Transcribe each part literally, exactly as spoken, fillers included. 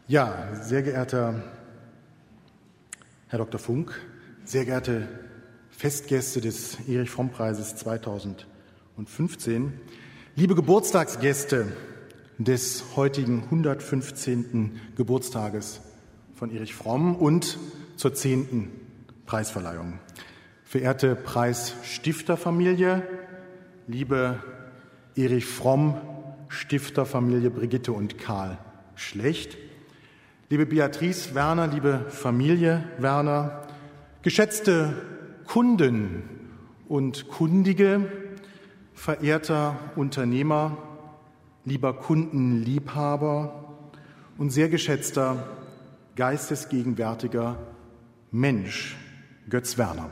Ja, sehr geehrter Herr Doktor Funk, sehr geehrte Festgäste des Erich-Fromm-Preises zweitausendfünfzehn, liebe Geburtstagsgäste des heutigen hundertfünfzehnten Geburtstages von Erich Fromm und zur zehnten Preisverleihung. Verehrte Preisstifterfamilie, liebe Erich Fromm Stifterfamilie Brigitte und Karl Schlecht, liebe Beatrice Werner, liebe Familie Werner, geschätzte Kunden und Kundige, verehrter Unternehmer, lieber Kundenliebhaber und sehr geschätzter geistesgegenwärtiger Mensch, Götz Werner.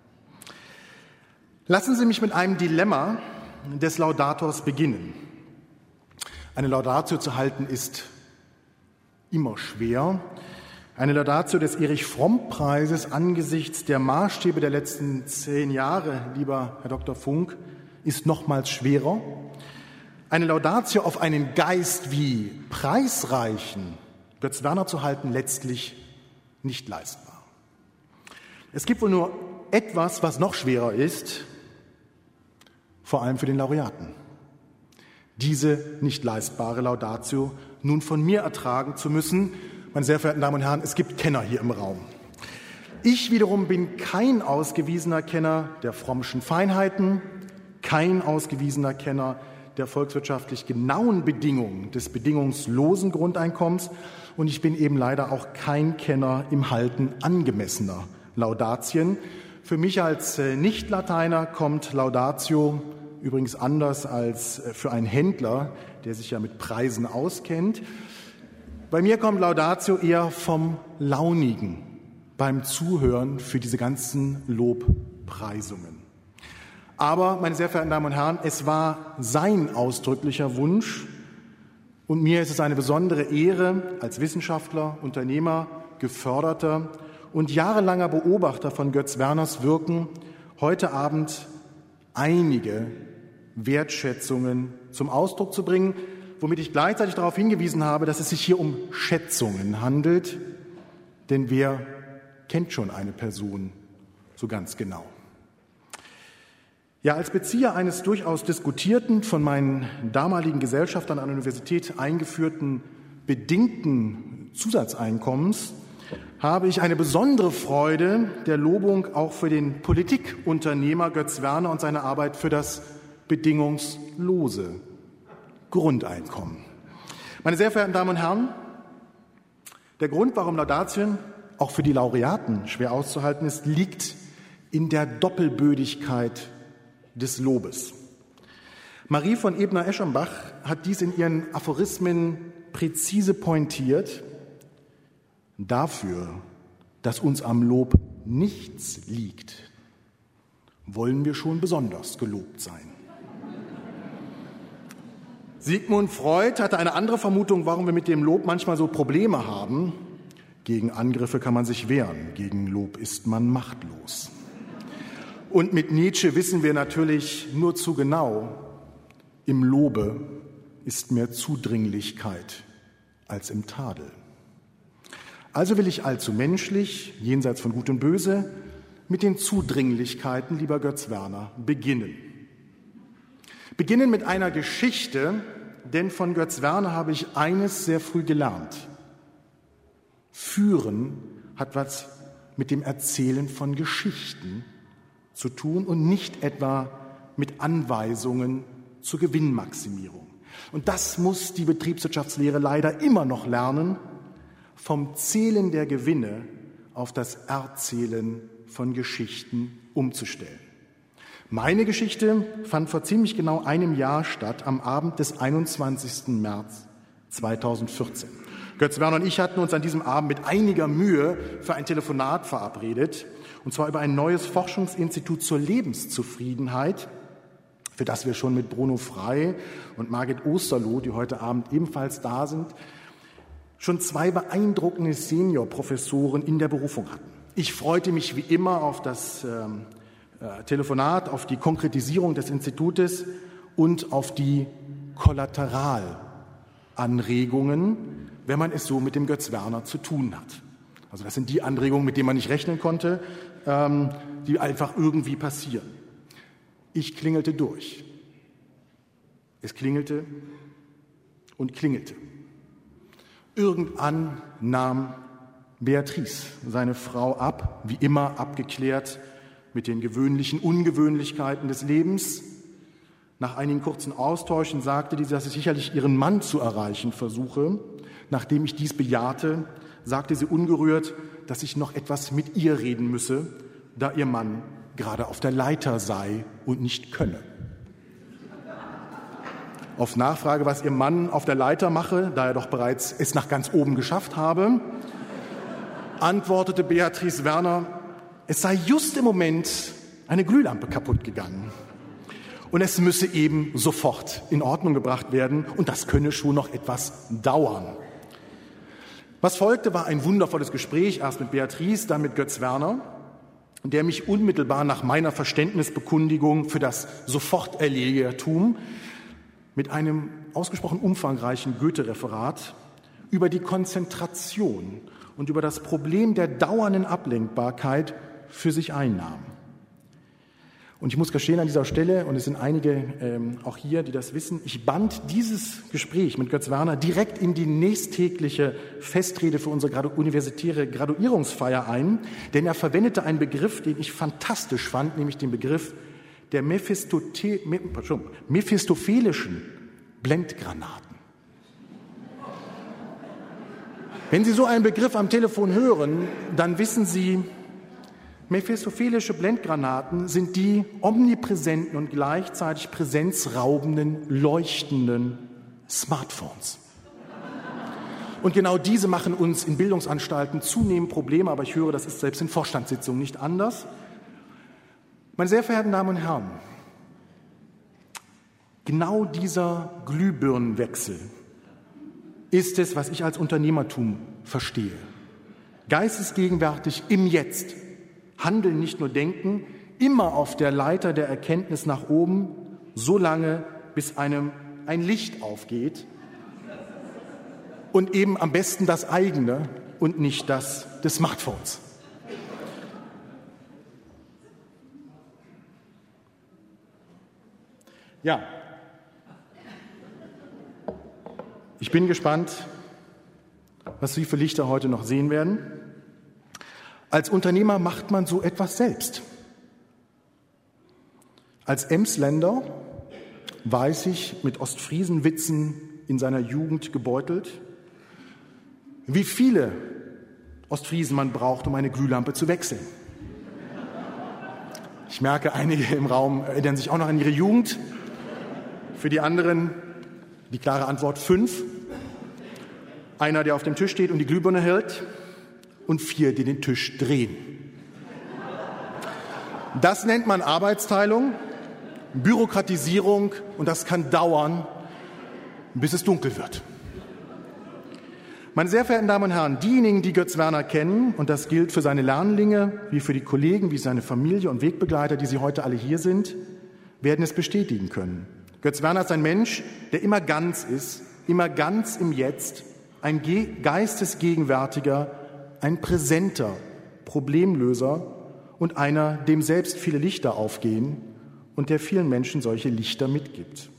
Lassen Sie mich mit einem Dilemma des Laudators beginnen. Eine Laudatio zu halten ist immer schwer. Eine Laudatio des Erich-Fromm-Preises angesichts der Maßstäbe der letzten zehn Jahre, lieber Herr Doktor Funk, ist nochmals schwerer. Eine Laudatio auf einen Geist wie preisreichen Götz Werner zu halten, letztlich nicht leistbar. Es gibt wohl nur etwas, was noch schwerer ist, vor allem für den Laureaten. Diese nicht leistbare Laudatio nun von mir ertragen zu müssen. Meine sehr verehrten Damen und Herren, es gibt Kenner hier im Raum. Ich wiederum bin kein ausgewiesener Kenner der Frommschen Feinheiten, kein ausgewiesener Kenner der volkswirtschaftlich genauen Bedingungen des bedingungslosen Grundeinkommens und ich bin eben leider auch kein Kenner im Halten angemessener Laudatien. Für mich als Nicht-Lateiner kommt Laudatio übrigens anders als für einen Händler, der sich ja mit Preisen auskennt. Bei mir kommt Laudatio eher vom Launigen beim Zuhören für diese ganzen Lobpreisungen. Aber, meine sehr verehrten Damen und Herren, es war sein ausdrücklicher Wunsch und mir ist es eine besondere Ehre, als Wissenschaftler, Unternehmer, Geförderter und jahrelanger Beobachter von Götz Werners Wirken heute Abend einige Wertschätzungen zum Ausdruck zu bringen, womit ich gleichzeitig darauf hingewiesen habe, dass es sich hier um Schätzungen handelt, denn wer kennt schon eine Person so ganz genau? Ja, als Bezieher eines durchaus diskutierten, von meinen damaligen Gesellschaftern an der Universität eingeführten bedingten Zusatzeinkommens habe ich eine besondere Freude der Lobung auch für den Politikunternehmer Götz Werner und seine Arbeit für das bedingungslose Grundeinkommen. Meine sehr verehrten Damen und Herren, der Grund, warum Laudatien auch für die Laureaten schwer auszuhalten ist, liegt in der Doppelbödigkeit des Lobes. Marie von Ebner-Eschenbach hat dies in ihren Aphorismen präzise pointiert. Dafür, dass uns am Lob nichts liegt, wollen wir schon besonders gelobt sein. Sigmund Freud hatte eine andere Vermutung, warum wir mit dem Lob manchmal so Probleme haben. Gegen Angriffe kann man sich wehren, gegen Lob ist man machtlos. Und mit Nietzsche wissen wir natürlich nur zu genau, im Lobe ist mehr Zudringlichkeit als im Tadel. Also will ich allzu menschlich, jenseits von Gut und Böse, mit den Zudringlichkeiten, lieber Götz Werner, beginnen. Beginnen mit einer Geschichte, denn von Götz Werner habe ich eines sehr früh gelernt. Führen hat was mit dem Erzählen von Geschichten zu tun und nicht etwa mit Anweisungen zur Gewinnmaximierung. Und das muss die Betriebswirtschaftslehre leider immer noch lernen, vom Zählen der Gewinne auf das Erzählen von Geschichten umzustellen. Meine Geschichte fand vor ziemlich genau einem Jahr statt, am Abend des einundzwanzigsten März zweitausendvierzehn. Götz Werner und ich hatten uns an diesem Abend mit einiger Mühe für ein Telefonat verabredet, und zwar über ein neues Forschungsinstitut zur Lebenszufriedenheit, für das wir schon mit Bruno Frey und Margit Osterloh, die heute Abend ebenfalls da sind, schon zwei beeindruckende Seniorprofessoren in der Berufung hatten. Ich freute mich wie immer auf das ähm, äh, Telefonat, auf die Konkretisierung des Institutes und auf die Kollateralanregungen, wenn man es so mit dem Götz Werner zu tun hat. Also das sind die Anregungen, mit denen man nicht rechnen konnte, ähm, die einfach irgendwie passieren. Ich klingelte durch. Es klingelte und klingelte. Irgendwann nahm Beatrice, seine Frau, ab, wie immer abgeklärt mit den gewöhnlichen Ungewöhnlichkeiten des Lebens. Nach einigen kurzen Austauschen sagte sie, dass ich sicherlich ihren Mann zu erreichen versuche. Nachdem ich dies bejahte, sagte sie ungerührt, dass ich noch etwas mit ihr reden müsse, da ihr Mann gerade auf der Leiter sei und nicht könne. Auf Nachfrage, was ihr Mann auf der Leiter mache, da er doch bereits es nach ganz oben geschafft habe, antwortete Beatrice Werner, es sei just im Moment eine Glühlampe kaputt gegangen. Und es müsse eben sofort in Ordnung gebracht werden und das könne schon noch etwas dauern. Was folgte, war ein wundervolles Gespräch, erst mit Beatrice, dann mit Götz Werner, der mich unmittelbar nach meiner Verständnisbekundigung für das Soforterlegertum mit einem ausgesprochen umfangreichen Goethe-Referat über die Konzentration und über das Problem der dauernden Ablenkbarkeit für sich einnahm. Und ich muss gestehen an dieser Stelle, und es sind einige ähm, auch hier, die das wissen, ich band dieses Gespräch mit Götz Werner direkt in die nächsttägliche Festrede für unsere gradu- universitäre Graduierungsfeier ein, denn er verwendete einen Begriff, den ich fantastisch fand, nämlich den Begriff der Mephistote- mephistophelischen Blendgranaten. Wenn Sie so einen Begriff am Telefon hören, dann wissen Sie, mephistophelische Blendgranaten sind die omnipräsenten und gleichzeitig präsenzraubenden, leuchtenden Smartphones. Und genau diese machen uns in Bildungsanstalten zunehmend Probleme, aber ich höre, das ist selbst in Vorstandssitzungen nicht anders. Meine sehr verehrten Damen und Herren, genau dieser Glühbirnenwechsel ist es, was ich als Unternehmertum verstehe. Geistesgegenwärtig im Jetzt. Handeln, nicht nur denken, immer auf der Leiter der Erkenntnis nach oben, so lange, bis einem ein Licht aufgeht und eben am besten das eigene und nicht das des Smartphones. Ja, ich bin gespannt, was Sie für Lichter heute noch sehen werden. Als Unternehmer macht man so etwas selbst. Als Emsländer weiß ich, mit Ostfriesenwitzen in seiner Jugend gebeutelt, wie viele Ostfriesen man braucht, um eine Glühlampe zu wechseln. Ich merke, einige im Raum erinnern sich auch noch an ihre Jugend. Für die anderen die klare Antwort fünf. Einer, der auf dem Tisch steht und die Glühbirne hält. Und vier, die den Tisch drehen. Das nennt man Arbeitsteilung, Bürokratisierung und das kann dauern, bis es dunkel wird. Meine sehr verehrten Damen und Herren, diejenigen, die Götz Werner kennen, und das gilt für seine Lernlinge, wie für die Kollegen, wie seine Familie und Wegbegleiter, die Sie heute alle hier sind, werden es bestätigen können. Götz Werner ist ein Mensch, der immer ganz ist, immer ganz im Jetzt, ein geistesgegenwärtiger, ein präsenter Problemlöser und einer, dem selbst viele Lichter aufgehen und der vielen Menschen solche Lichter mitgibt.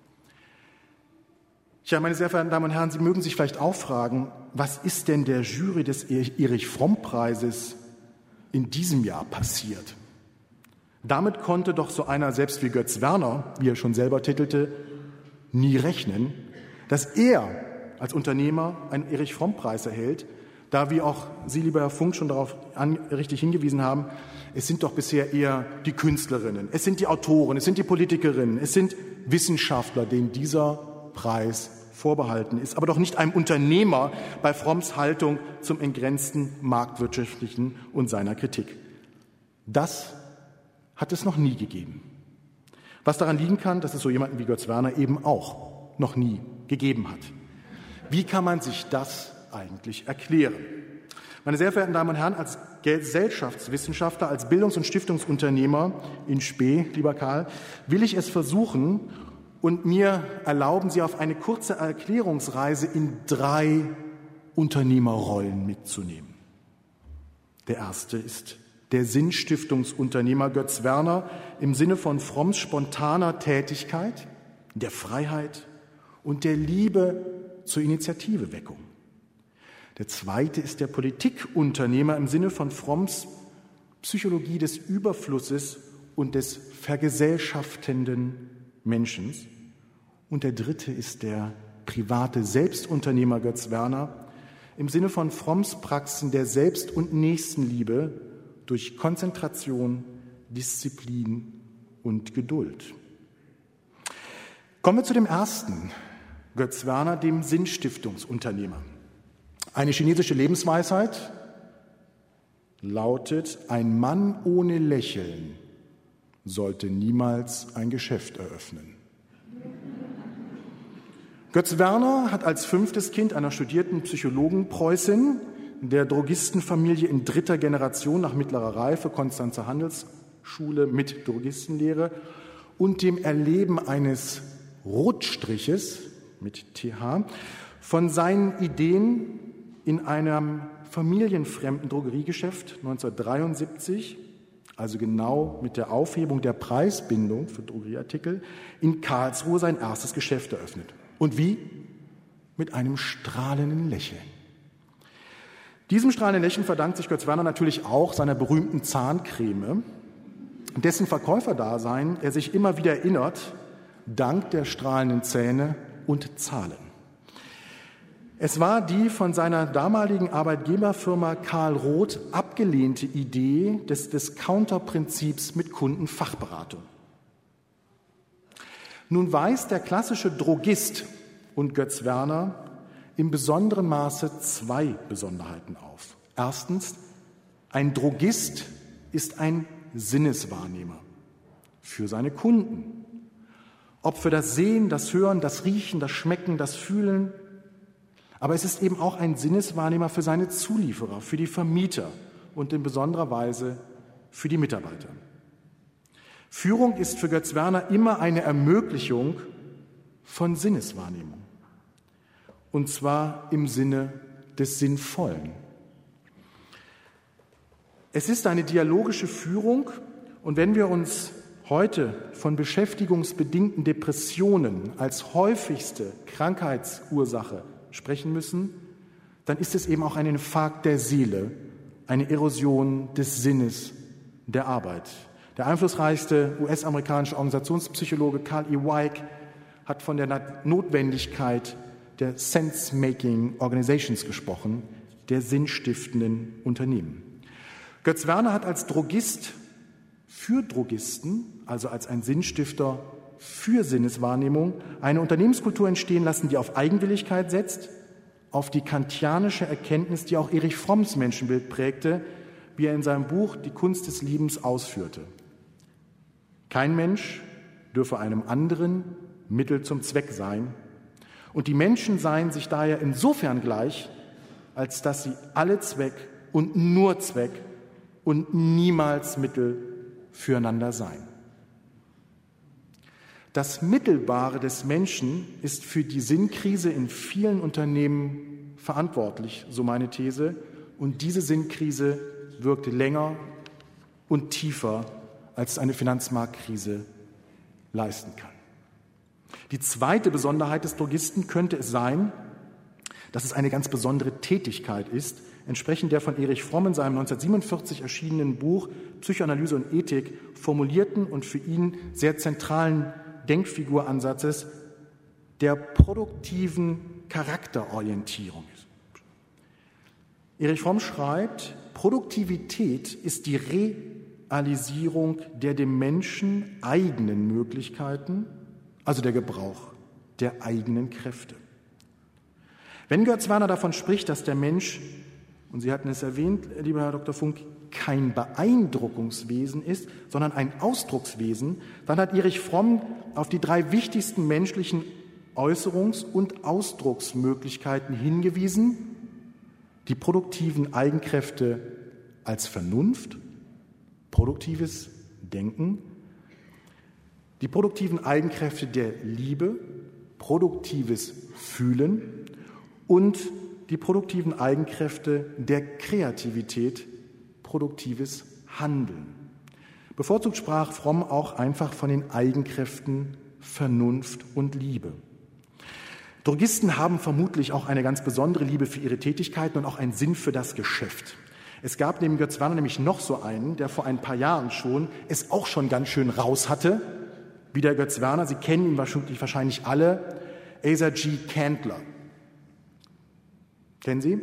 Ja, meine sehr verehrten Damen und Herren, Sie mögen sich vielleicht auch fragen, was ist denn der Jury des Erich-Fromm-Preises in diesem Jahr passiert? Damit konnte doch so einer selbst wie Götz Werner, wie er schon selber titelte, nie rechnen, dass er als Unternehmer einen Erich-Fromm-Preis erhält, da, wie auch Sie, lieber Herr Funk, schon darauf an, richtig hingewiesen haben, es sind doch bisher eher die Künstlerinnen, es sind die Autoren, es sind die Politikerinnen, es sind Wissenschaftler, denen dieser Preis vorbehalten ist, aber doch nicht einem Unternehmer bei Fromms Haltung zum entgrenzten Marktwirtschaftlichen und seiner Kritik. Das hat es noch nie gegeben. Was daran liegen kann, dass es so jemanden wie Götz Werner eben auch noch nie gegeben hat. Wie kann man sich das eigentlich erklären? Meine sehr verehrten Damen und Herren, als Gesellschaftswissenschaftler, als Bildungs- und Stiftungsunternehmer in Spee, lieber Karl, will ich es versuchen und mir erlauben Sie auf eine kurze Erklärungsreise in drei Unternehmerrollen mitzunehmen. Der erste ist der Sinnstiftungsunternehmer Götz Werner im Sinne von Fromms spontaner Tätigkeit, der Freiheit und der Liebe zur Initiativeweckung. Der zweite ist der Politikunternehmer im Sinne von Fromms Psychologie des Überflusses und des vergesellschaftenden Menschen. Und der dritte ist der private Selbstunternehmer Götz Werner im Sinne von Fromms Praxen der Selbst- und Nächstenliebe durch Konzentration, Disziplin und Geduld. Kommen wir zu dem ersten, Götz Werner, dem Sinnstiftungsunternehmer. Eine chinesische Lebensweisheit lautet: Ein Mann ohne Lächeln sollte niemals ein Geschäft eröffnen. Götz Werner hat als fünftes Kind einer studierten Psychologenpreußin, der Drogistenfamilie in dritter Generation nach mittlerer Reife, Konstanzer Handelsschule mit Drogistenlehre und dem Erleben eines Rotstriches mit T H von seinen Ideen in einem familienfremden Drogeriegeschäft neunzehnhundertdreiundsiebzig, also genau mit der Aufhebung der Preisbindung für Drogerieartikel, in Karlsruhe sein erstes Geschäft eröffnet. Und wie? Mit einem strahlenden Lächeln. Diesem strahlenden Lächeln verdankt sich Götz Werner natürlich auch seiner berühmten Zahncreme, dessen Verkäuferdasein er sich immer wieder erinnert, dank der strahlenden Zähne und Zahlen. Es war die von seiner damaligen Arbeitgeberfirma Karl Roth abgelehnte Idee des Discounter-Prinzips mit Kundenfachberatung. Nun weist der klassische Drogist und Götz Werner in besonderem Maße zwei Besonderheiten auf. Erstens, ein Drogist ist ein Sinneswahrnehmer für seine Kunden. Ob für das Sehen, das Hören, das Riechen, das Schmecken, das Fühlen. Aber es ist eben auch ein Sinneswahrnehmer für seine Zulieferer, für die Vermieter und in besonderer Weise für die Mitarbeiter. Führung ist für Götz Werner immer eine Ermöglichung von Sinneswahrnehmung. Und zwar im Sinne des Sinnvollen. Es ist eine dialogische Führung, und wenn wir uns heute von beschäftigungsbedingten Depressionen als häufigste Krankheitsursache sprechen müssen, dann ist es eben auch ein Infarkt der Seele, eine Erosion des Sinnes der Arbeit. Der einflussreichste U S-amerikanische Organisationspsychologe Carl E. Weick hat von der Notwendigkeit der Sense-Making Organizations gesprochen, der sinnstiftenden Unternehmen. Götz Werner hat als Drogist für Drogisten, also als ein Sinnstifter für Sinneswahrnehmung, eine Unternehmenskultur entstehen lassen, die auf Eigenwilligkeit setzt, auf die kantianische Erkenntnis, die auch Erich Fromms Menschenbild prägte, wie er in seinem Buch Die Kunst des Liebens ausführte. Kein Mensch dürfe einem anderen Mittel zum Zweck sein, und die Menschen seien sich daher insofern gleich, als dass sie alle Zweck und nur Zweck und niemals Mittel füreinander seien. Das Mittelbare des Menschen ist für die Sinnkrise in vielen Unternehmen verantwortlich, so meine These, und diese Sinnkrise wirkt länger und tiefer, als eine Finanzmarktkrise leisten kann. Die zweite Besonderheit des Drogisten könnte es sein, dass es eine ganz besondere Tätigkeit ist, entsprechend der von Erich Fromm in seinem neunzehnhundertsiebenundvierzig erschienenen Buch Psychoanalyse und Ethik formulierten und für ihn sehr zentralen Denkfiguransatzes der produktiven Charakterorientierung ist. Erich Fromm schreibt, Produktivität ist die Realisierung der dem Menschen eigenen Möglichkeiten, also der Gebrauch der eigenen Kräfte. Wenn Götz Werner davon spricht, dass der Mensch, und Sie hatten es erwähnt, lieber Herr Doktor Funk, kein Beeindruckungswesen ist, sondern ein Ausdruckswesen, dann hat Erich Fromm auf die drei wichtigsten menschlichen Äußerungs- und Ausdrucksmöglichkeiten hingewiesen: die produktiven Eigenkräfte als Vernunft, produktives Denken, die produktiven Eigenkräfte der Liebe, produktives Fühlen und die produktiven Eigenkräfte der Kreativität, produktives Handeln. Bevorzugt sprach Fromm auch einfach von den Eigenkräften Vernunft und Liebe. Drogisten haben vermutlich auch eine ganz besondere Liebe für ihre Tätigkeiten und auch einen Sinn für das Geschäft. Es gab neben Götz Werner nämlich noch so einen, der vor ein paar Jahren schon es auch schon ganz schön raus hatte, wie der Götz Werner. Sie kennen ihn wahrscheinlich, wahrscheinlich alle, Asa G. Candler. Kennen Sie?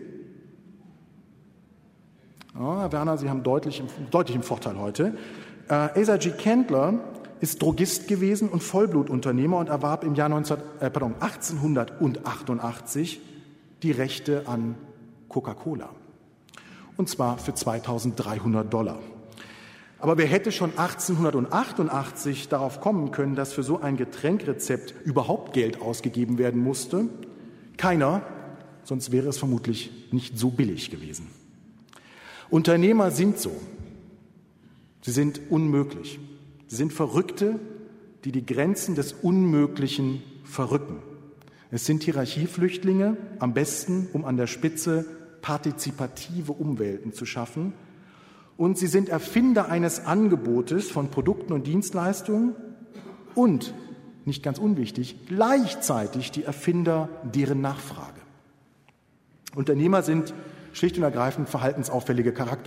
Oh, Herr Werner, Sie haben deutlich, deutlich im Vorteil heute. Äh, Asa G. Candler ist Drogist gewesen und Vollblutunternehmer und erwarb im Jahr neunzehn, äh, pardon, achtzehnhundertachtundachtzig die Rechte an Coca-Cola. Und zwar für zweitausenddreihundert Dollar. Aber wer hätte schon achtzehnhundertachtundachtzig darauf kommen können, dass für so ein Getränkrezept überhaupt Geld ausgegeben werden musste? Keiner, sonst wäre es vermutlich nicht so billig gewesen. Unternehmer sind so. Sie sind unmöglich. Sie sind Verrückte, die die Grenzen des Unmöglichen verrücken. Es sind Hierarchieflüchtlinge, am besten, um an der Spitze partizipative Umwelten zu schaffen. Und sie sind Erfinder eines Angebotes von Produkten und Dienstleistungen und, nicht ganz unwichtig, gleichzeitig die Erfinder deren Nachfrage. Unternehmer sind schlicht und ergreifend verhaltensauffällige Charakter.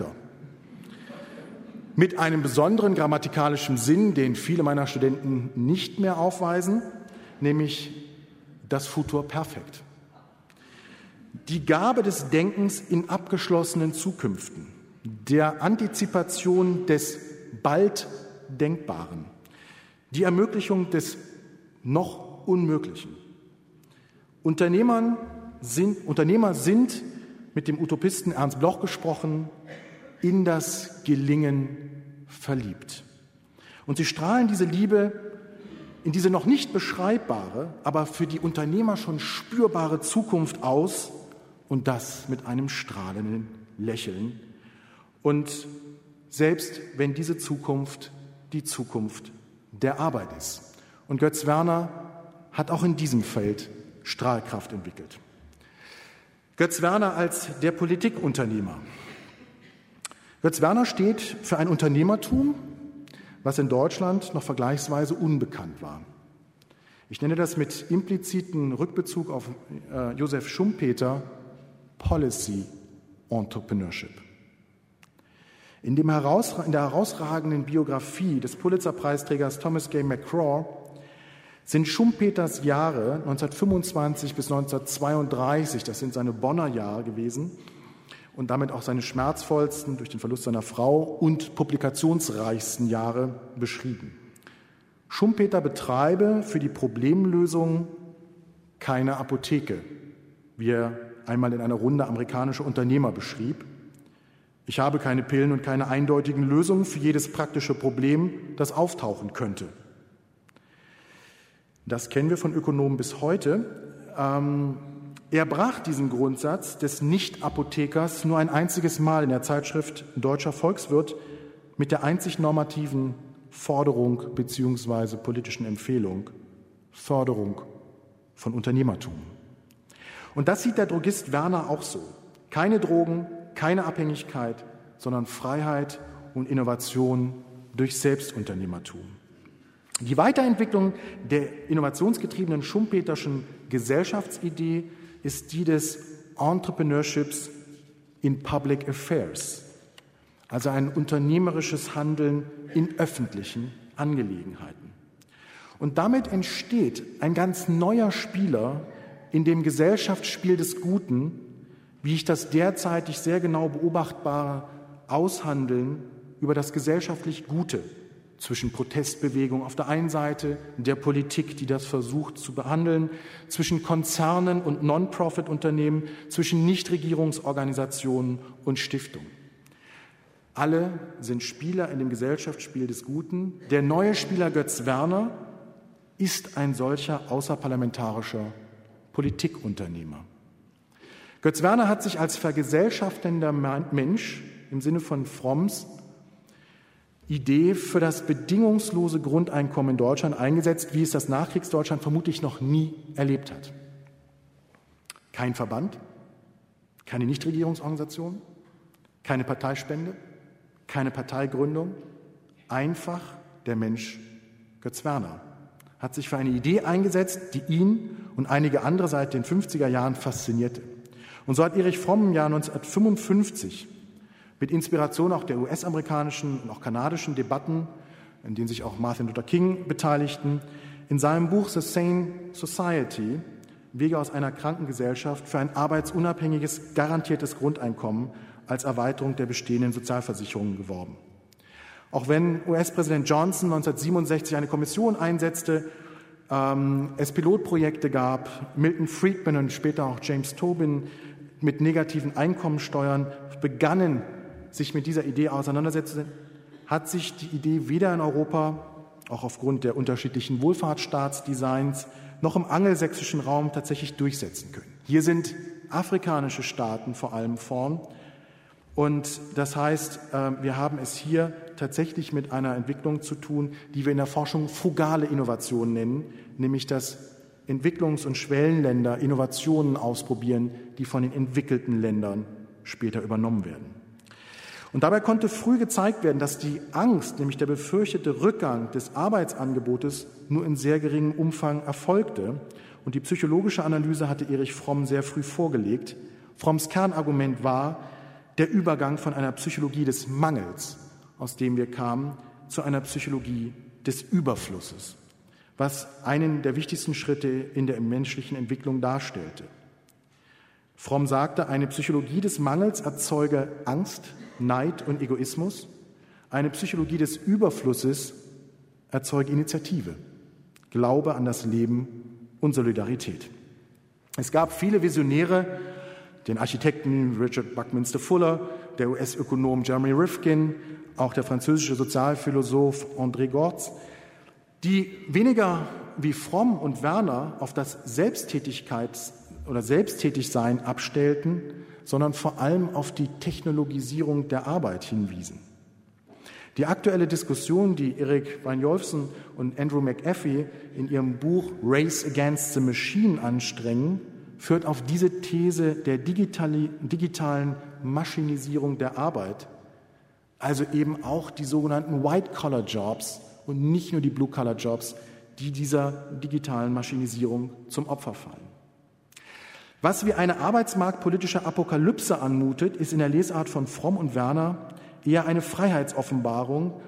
Mit einem besonderen grammatikalischen Sinn, den viele meiner Studenten nicht mehr aufweisen, nämlich das Futur Perfekt. Die Gabe des Denkens in abgeschlossenen Zukünften, der Antizipation des bald Denkbaren, die Ermöglichung des noch Unmöglichen. Unternehmern sind, Unternehmer sind, mit dem Utopisten Ernst Bloch gesprochen, in das Gelingen verliebt. Und sie strahlen diese Liebe in diese noch nicht beschreibbare, aber für die Unternehmer schon spürbare Zukunft aus und das mit einem strahlenden Lächeln. Und selbst wenn diese Zukunft die Zukunft der Arbeit ist. Und Götz Werner hat auch in diesem Feld Strahlkraft entwickelt. Götz Werner als der Politikunternehmer. Götz Werner steht für ein Unternehmertum, was in Deutschland noch vergleichsweise unbekannt war. Ich nenne das mit impliziten Rückbezug auf äh, Josef Schumpeter Policy Entrepreneurship. In, dem heraus, in der herausragenden Biografie des Pulitzer-Preisträgers Thomas Gay McGraw sind Schumpeters Jahre neunzehnhundertfünfundzwanzig bis neunzehnhundertzweiunddreißig, das sind seine Bonner Jahre gewesen, und damit auch seine schmerzvollsten durch den Verlust seiner Frau und publikationsreichsten Jahre beschrieben. Schumpeter betreibe für die Problemlösung keine Apotheke, wie er einmal in einer Runde amerikanischer Unternehmer beschrieb. Ich habe keine Pillen und keine eindeutigen Lösungen für jedes praktische Problem, das auftauchen könnte. Das kennen wir von Ökonomen bis heute. Ähm, Er brach diesen Grundsatz des Nicht-Apothekers nur ein einziges Mal in der Zeitschrift Deutscher Volkswirt mit der einzig normativen Forderung bzw. politischen Empfehlung, Förderung von Unternehmertum. Und das sieht der Drogist Werner auch so. Keine Drogen, keine Abhängigkeit, sondern Freiheit und Innovation durch Selbstunternehmertum. Die Weiterentwicklung der innovationsgetriebenen schumpeterschen Gesellschaftsidee ist die des Entrepreneurships in Public Affairs, also ein unternehmerisches Handeln in öffentlichen Angelegenheiten. Und damit entsteht ein ganz neuer Spieler in dem Gesellschaftsspiel des Guten, wie ich das derzeitig sehr genau beobachtbare Aushandeln über das gesellschaftlich Gute zwischen Protestbewegung auf der einen Seite, der Politik, die das versucht zu behandeln, zwischen Konzernen und Non-Profit-Unternehmen, zwischen Nichtregierungsorganisationen und Stiftungen. Alle sind Spieler in dem Gesellschaftsspiel des Guten. Der neue Spieler Götz Werner ist ein solcher außerparlamentarischer Politikunternehmer. Götz Werner hat sich als vergesellschaftender Mensch im Sinne von Fromms Idee für das bedingungslose Grundeinkommen in Deutschland eingesetzt, wie es das Nachkriegsdeutschland vermutlich noch nie erlebt hat. Kein Verband, Keine Nichtregierungsorganisation, keine Parteispende, keine Parteigründung, einfach der Mensch Götz Werner hat sich für eine Idee eingesetzt, die ihn und einige andere seit den fünfziger Jahren faszinierte. Und so hat Erich Fromm im Jahr neunzehnhundertfünfundfünfzig mit Inspiration auch der U S-amerikanischen und auch kanadischen Debatten, in denen sich auch Martin Luther King beteiligten, in seinem Buch The Sane Society Wege aus einer kranken Gesellschaft für ein arbeitsunabhängiges, garantiertes Grundeinkommen als Erweiterung der bestehenden Sozialversicherungen geworben. Auch wenn U S-Präsident Johnson neunzehnhundertsiebenundsechzig eine Kommission einsetzte, ähm, es Pilotprojekte gab, Milton Friedman und später auch James Tobin mit negativen Einkommensteuern begannen, sich mit dieser Idee auseinandersetzen, hat sich die Idee weder in Europa, auch aufgrund der unterschiedlichen Wohlfahrtsstaatsdesigns, noch im angelsächsischen Raum tatsächlich durchsetzen können. Hier sind afrikanische Staaten vor allem vorn. Und das heißt, wir haben es hier tatsächlich mit einer Entwicklung zu tun, die wir in der Forschung frugale Innovation nennen, nämlich dass Entwicklungs- und Schwellenländer Innovationen ausprobieren, die von den entwickelten Ländern später übernommen werden. Und dabei konnte früh gezeigt werden, dass die Angst, nämlich der befürchtete Rückgang des Arbeitsangebotes, nur in sehr geringem Umfang erfolgte. Und die psychologische Analyse hatte Erich Fromm sehr früh vorgelegt. Fromms Kernargument war der Übergang von einer Psychologie des Mangels, aus dem wir kamen, zu einer Psychologie des Überflusses, was einen der wichtigsten Schritte in der menschlichen Entwicklung darstellte. Fromm sagte, eine Psychologie des Mangels erzeuge Angst, Neid und Egoismus. Eine Psychologie des Überflusses erzeuge Initiative, Glaube an das Leben und Solidarität. Es gab viele Visionäre, den Architekten Richard Buckminster Fuller, der U S-Ökonom Jeremy Rifkin, auch der französische Sozialphilosoph André Gortz, die weniger wie Fromm und Werner auf das Selbsttätigkeits- oder Selbsttätigsein abstellten, sondern vor allem auf die Technologisierung der Arbeit hinwiesen. Die aktuelle Diskussion, die Erik Brynjolfsson und Andrew McAfee in ihrem Buch Race Against the Machine anstrengen, führt auf diese These der digitali- digitalen Maschinisierung der Arbeit, also eben auch die sogenannten White-Collar-Jobs und nicht nur die Blue-Collar-Jobs, die dieser digitalen Maschinisierung zum Opfer fallen. Was wie eine arbeitsmarktpolitische Apokalypse anmutet, ist in der Lesart von Fromm und Werner eher eine Freiheitsoffenbarung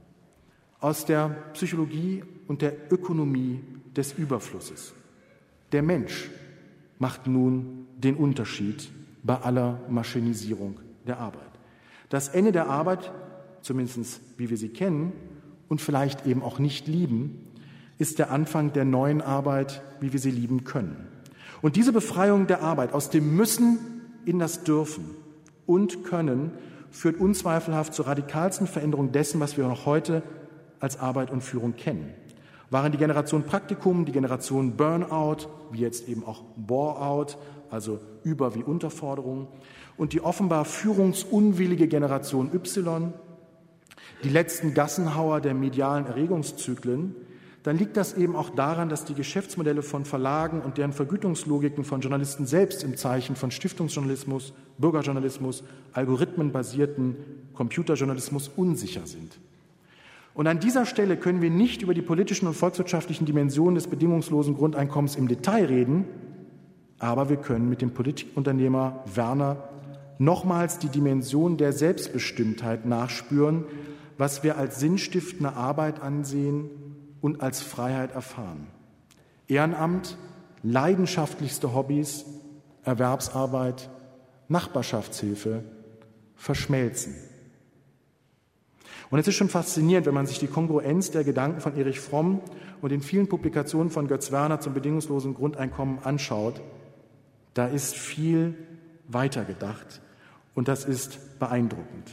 aus der Psychologie und der Ökonomie des Überflusses. Der Mensch macht nun den Unterschied bei aller Maschinisierung der Arbeit. Das Ende der Arbeit, zumindest wie wir sie kennen und vielleicht eben auch nicht lieben, ist der Anfang der neuen Arbeit, wie wir sie lieben können. Und diese Befreiung der Arbeit aus dem Müssen in das Dürfen und Können führt unzweifelhaft zur radikalsten Veränderung dessen, was wir noch heute als Arbeit und Führung kennen. Waren die Generation Praktikum, die Generation Burnout, wie jetzt eben auch Bore-out, also Über- wie Unterforderung, und die offenbar führungsunwillige Generation Y, die letzten Gassenhauer der medialen Erregungszyklen, dann liegt das eben auch daran, dass die Geschäftsmodelle von Verlagen und deren Vergütungslogiken von Journalisten selbst im Zeichen von Stiftungsjournalismus, Bürgerjournalismus, algorithmenbasierten Computerjournalismus unsicher sind. Und an dieser Stelle können wir nicht über die politischen und volkswirtschaftlichen Dimensionen des bedingungslosen Grundeinkommens im Detail reden, aber wir können mit dem Politikunternehmer Werner nochmals die Dimension der Selbstbestimmtheit nachspüren, was wir als sinnstiftende Arbeit ansehen und als Freiheit erfahren. Ehrenamt, leidenschaftlichste Hobbys, Erwerbsarbeit, Nachbarschaftshilfe verschmelzen. Und es ist schon faszinierend, wenn man sich die Kongruenz der Gedanken von Erich Fromm und den vielen Publikationen von Götz Werner zum bedingungslosen Grundeinkommen anschaut. Da ist viel weitergedacht und das ist beeindruckend.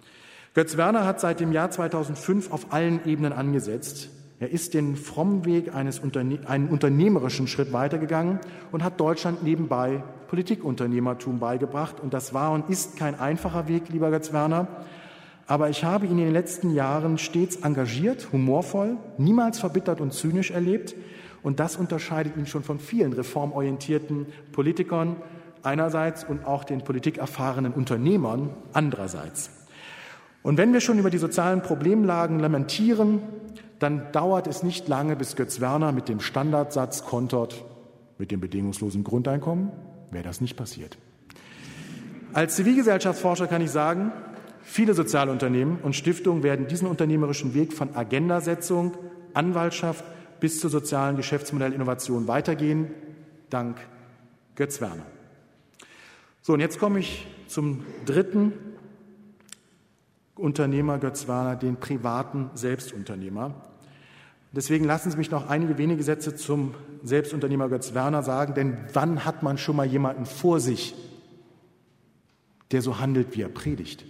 Götz Werner hat seit dem Jahr zweitausendfünf auf allen Ebenen angesetzt. Er ist den frommen Weg eines Unterne- einen unternehmerischen Schritt weitergegangen und hat Deutschland nebenbei Politikunternehmertum beigebracht. Und das war und ist kein einfacher Weg, lieber Götz Werner. Aber ich habe ihn in den letzten Jahren stets engagiert, humorvoll, niemals verbittert und zynisch erlebt. Und das unterscheidet ihn schon von vielen reformorientierten Politikern, einerseits und auch den politikerfahrenen Unternehmern andererseits. Und wenn wir schon über die sozialen Problemlagen lamentieren, dann dauert es nicht lange, bis Götz Werner mit dem Standardsatz kontert, mit dem bedingungslosen Grundeinkommen wäre das nicht passiert. Als Zivilgesellschaftsforscher kann ich sagen, viele Sozialunternehmen und Stiftungen werden diesen unternehmerischen Weg von Agendasetzung, Anwaltschaft bis zur sozialen Geschäftsmodellinnovation weitergehen, dank Götz Werner. So, und jetzt komme ich zum dritten Unternehmer Götz Werner, den privaten Selbstunternehmer. Deswegen lassen Sie mich noch einige wenige Sätze zum Selbstunternehmer Götz Werner sagen, denn wann hat man schon mal jemanden vor sich, der so handelt, wie er predigt?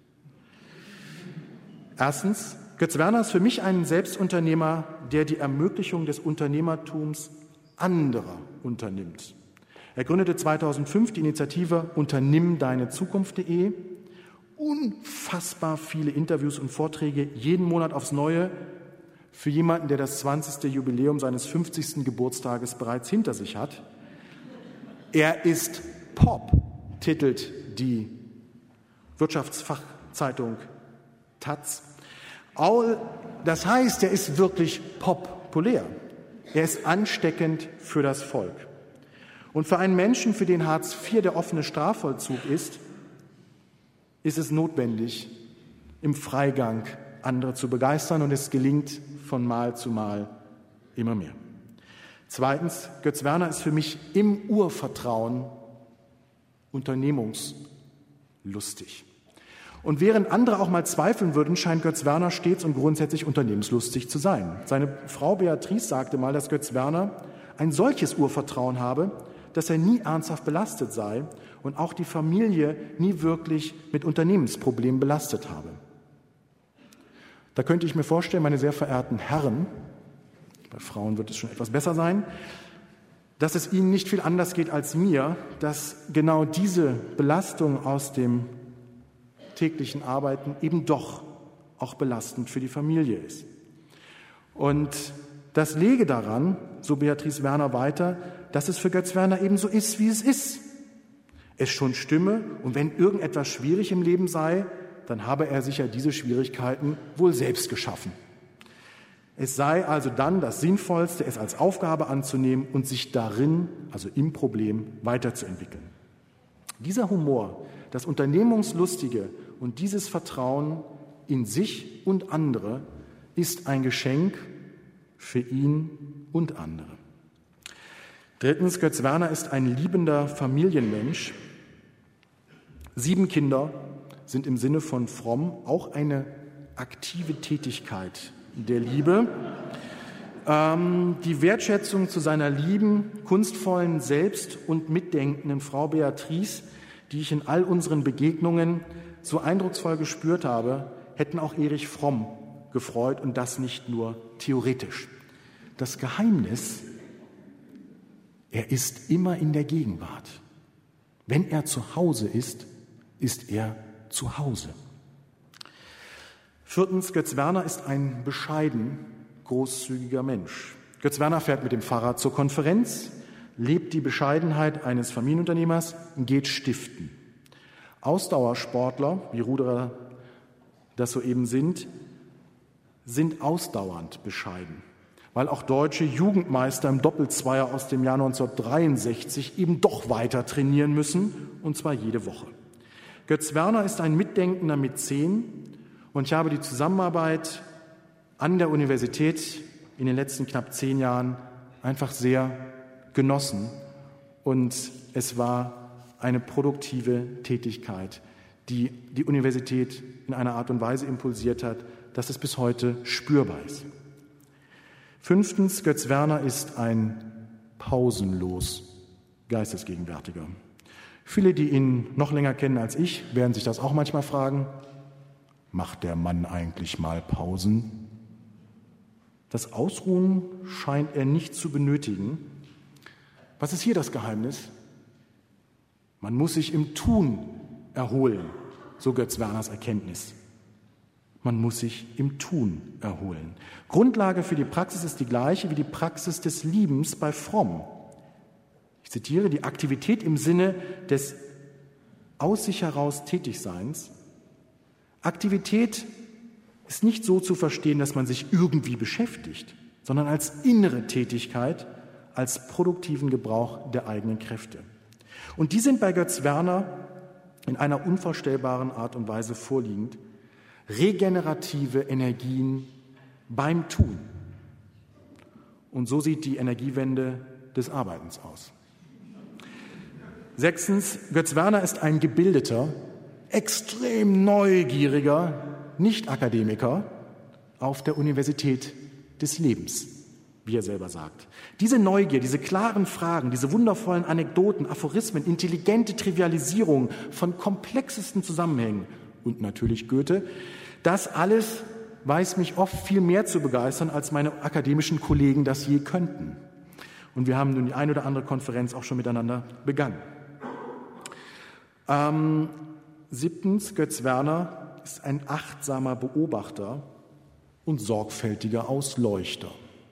Erstens, Götz Werner ist für mich ein Selbstunternehmer, der die Ermöglichung des Unternehmertums anderer unternimmt. Er gründete zweitausendfünf die Initiative Unternimm deine Zukunft punkt de. Unfassbar viele Interviews und Vorträge, jeden Monat aufs Neue, für jemanden, der das zwanzigste Jubiläum seines fünfzigsten Geburtstages bereits hinter sich hat. Er ist Pop, titelt die Wirtschaftsfachzeitung Taz. Das heißt, er ist wirklich populär. Er ist ansteckend für das Volk. Und für einen Menschen, für den Hartz vier der offene Strafvollzug ist, ist es notwendig, im Freigang andere zu begeistern, und es gelingt von Mal zu Mal immer mehr. Zweitens, Götz Werner ist für mich im Urvertrauen unternehmungslustig. Und während andere auch mal zweifeln würden, scheint Götz Werner stets und grundsätzlich unternehmenslustig zu sein. Seine Frau Beatrice sagte mal, dass Götz Werner ein solches Urvertrauen habe, dass er nie ernsthaft belastet sei und auch die Familie nie wirklich mit Unternehmensproblemen belastet habe. Da könnte ich mir vorstellen, meine sehr verehrten Herren, bei Frauen wird es schon etwas besser sein, dass es Ihnen nicht viel anders geht als mir, dass genau diese Belastung aus dem täglichen Arbeiten eben doch auch belastend für die Familie ist. Und das läge daran, so Beatrice Werner weiter, dass es für Götz Werner eben so ist, wie es ist. Es schon stimme, und wenn irgendetwas schwierig im Leben sei, dann habe er sich ja diese Schwierigkeiten wohl selbst geschaffen. Es sei also dann das Sinnvollste, es als Aufgabe anzunehmen und sich darin, also im Problem, weiterzuentwickeln. Dieser Humor, das Unternehmungslustige und dieses Vertrauen in sich und andere ist ein Geschenk für ihn und andere. Drittens, Götz Werner ist ein liebender Familienmensch. Sieben Kinder sind im Sinne von fromm auch eine aktive Tätigkeit der Liebe. Ähm, die Wertschätzung zu seiner lieben, kunstvollen, selbst- und mitdenkenden Frau Beatrice, die ich in all unseren Begegnungen so eindrucksvoll gespürt habe, hätten auch Erich Fromm gefreut, und das nicht nur theoretisch. Das Geheimnis: er ist immer in der Gegenwart. Wenn er zu Hause ist, ist er zu Hause. Viertens, Götz Werner ist ein bescheiden, großzügiger Mensch. Götz Werner fährt mit dem Fahrrad zur Konferenz, lebt die Bescheidenheit eines Familienunternehmers, geht stiften. Ausdauersportler, wie Ruderer das soeben sind, sind ausdauernd bescheiden, weil auch deutsche Jugendmeister im Doppelzweier aus dem Jahr neunzehnhundertdreiundsechzig eben doch weiter trainieren müssen, und zwar jede Woche. Götz Werner ist ein mitdenkender Mäzen, und ich habe die Zusammenarbeit an der Universität in den letzten knapp zehn Jahren einfach sehr genossen, und es war eine produktive Tätigkeit, die die Universität in einer Art und Weise impulsiert hat, dass es bis heute spürbar ist. Fünftens, Götz Werner ist ein pausenlos Geistesgegenwärtiger. Viele, die ihn noch länger kennen als ich, werden sich das auch manchmal fragen: Macht der Mann eigentlich mal Pausen? Das Ausruhen scheint er nicht zu benötigen. Was ist hier das Geheimnis? Man muss sich im Tun erholen, so Götz Werners Erkenntnis. Man muss sich im Tun erholen. Grundlage für die Praxis ist die gleiche wie die Praxis des Liebens bei Fromm. Ich zitiere, die Aktivität im Sinne des aus sich heraus Tätigseins. Aktivität ist nicht so zu verstehen, dass man sich irgendwie beschäftigt, sondern als innere Tätigkeit, als produktiven Gebrauch der eigenen Kräfte. Und die sind bei Götz Werner in einer unvorstellbaren Art und Weise vorliegend. Regenerative Energien beim Tun. Und so sieht die Energiewende des Arbeitens aus. Sechstens, Götz Werner ist ein gebildeter, extrem neugieriger Nicht-Akademiker auf der Universität des Lebens, wie er selber sagt. Diese Neugier, diese klaren Fragen, diese wundervollen Anekdoten, Aphorismen, intelligente Trivialisierung von komplexesten Zusammenhängen und natürlich Goethe, das alles weiß mich oft viel mehr zu begeistern, als meine akademischen Kollegen das je könnten. Und wir haben nun die ein oder andere Konferenz auch schon miteinander begangen. Ähm, siebtens, Götz Werner ist ein achtsamer Beobachter und sorgfältiger Ausleuchter.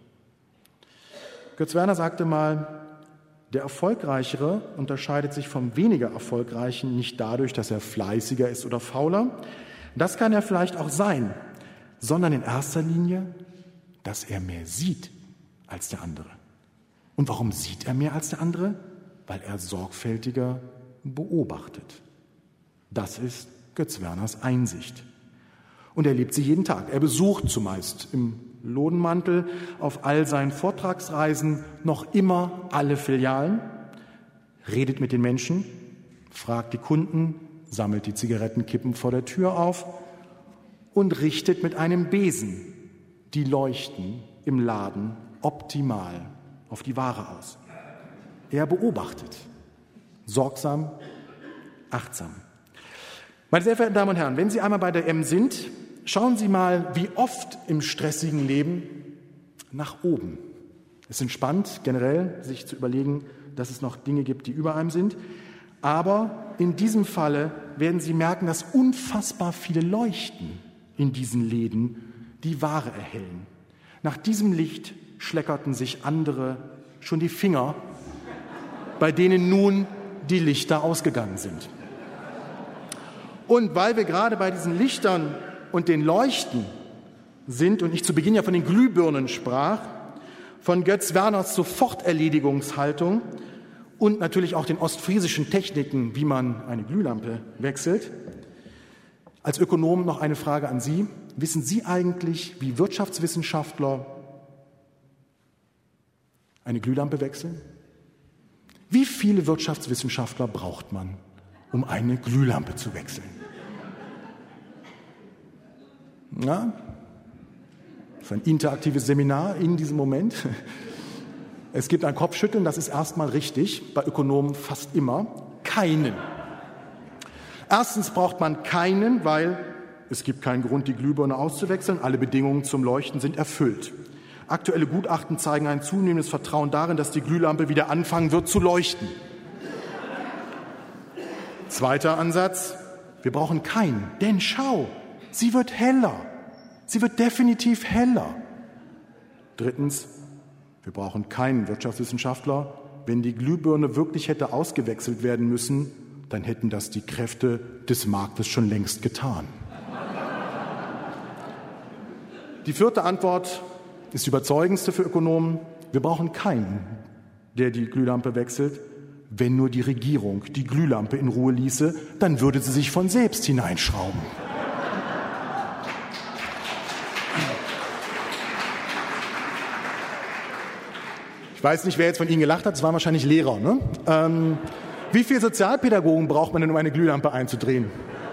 Götz Werner sagte mal, der Erfolgreichere unterscheidet sich vom weniger Erfolgreichen nicht dadurch, dass er fleißiger ist oder fauler. Das kann er vielleicht auch sein, sondern in erster Linie, dass er mehr sieht als der andere. Und warum sieht er mehr als der andere? Weil er sorgfältiger beobachtet. Das ist Götz Werners Einsicht. Und er lebt sie jeden Tag. Er besucht zumeist im Lodenmantel auf all seinen Vortragsreisen noch immer alle Filialen, redet mit den Menschen, fragt die Kunden, sammelt die Zigarettenkippen vor der Tür auf und richtet mit einem Besen die Leuchten im Laden optimal auf die Ware aus. Er beobachtet, sorgsam, achtsam. Meine sehr verehrten Damen und Herren, wenn Sie einmal bei der M sind, schauen Sie mal, wie oft im stressigen Leben nach oben. Es ist entspannt, generell sich zu überlegen, dass es noch Dinge gibt, die über einem sind. Aber in diesem Falle werden Sie merken, dass unfassbar viele Leuchten in diesen Läden die Ware erhellen. Nach diesem Licht schleckerten sich andere schon die Finger, bei denen nun die Lichter ausgegangen sind. Und weil wir gerade bei diesen Lichtern und den Leuchten sind und ich zu Beginn ja von den Glühbirnen sprach, von Götz Werners Soforterledigungshaltung und natürlich auch den ostfriesischen Techniken, wie man eine Glühlampe wechselt. Als Ökonom noch eine Frage an Sie. Wissen Sie eigentlich, wie Wirtschaftswissenschaftler eine Glühlampe wechseln? Wie viele Wirtschaftswissenschaftler braucht man, um eine Glühlampe zu wechseln? Ja, das ist ein interaktives Seminar in diesem Moment. Es gibt ein Kopfschütteln, das ist erstmal richtig, bei Ökonomen fast immer. Keinen. Erstens braucht man keinen, weil es gibt keinen Grund, die Glühbirne auszuwechseln. Alle Bedingungen zum Leuchten sind erfüllt. Aktuelle Gutachten zeigen ein zunehmendes Vertrauen darin, dass die Glühlampe wieder anfangen wird zu leuchten. Zweiter Ansatz, wir brauchen keinen, denn schau, sie wird heller. Sie wird definitiv heller. Drittens, wir brauchen keinen Wirtschaftswissenschaftler. Wenn die Glühbirne wirklich hätte ausgewechselt werden müssen, dann hätten das die Kräfte des Marktes schon längst getan. Die vierte Antwort ist die überzeugendste für Ökonomen. Wir brauchen keinen, der die Glühlampe wechselt. Wenn nur die Regierung die Glühlampe in Ruhe ließe, dann würde sie sich von selbst hineinschrauben. Ich weiß nicht, wer jetzt von Ihnen gelacht hat, es waren wahrscheinlich Lehrer. Ne? Ähm, wie viele Sozialpädagogen braucht man denn, um eine Glühlampe einzudrehen?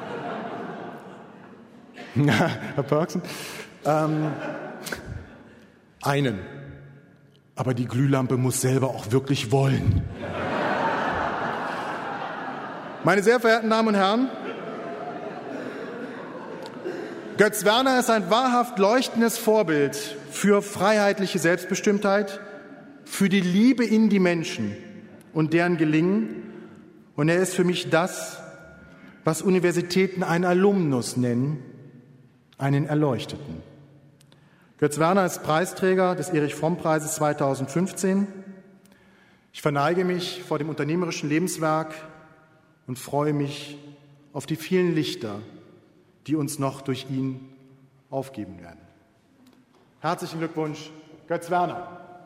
Herr Pörksen? Ähm, einen. Aber die Glühlampe muss selber auch wirklich wollen. Meine sehr verehrten Damen und Herren, Götz Werner ist ein wahrhaft leuchtendes Vorbild für freiheitliche Selbstbestimmtheit, für die Liebe in die Menschen und deren Gelingen. Und er ist für mich das, was Universitäten einen Alumnus nennen, einen Erleuchteten. Götz Werner ist Preisträger des Erich-Fromm-Preises zweitausendfünfzehn. Ich verneige mich vor dem unternehmerischen Lebenswerk und freue mich auf die vielen Lichter, die uns noch durch ihn aufgeben werden. Herzlichen Glückwunsch, Götz Werner.